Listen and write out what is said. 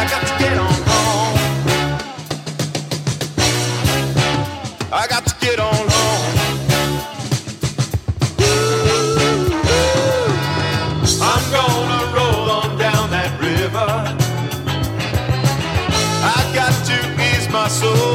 got to get on home. I got to get on home. I'm gonna roll on down that river. I got to ease my soul.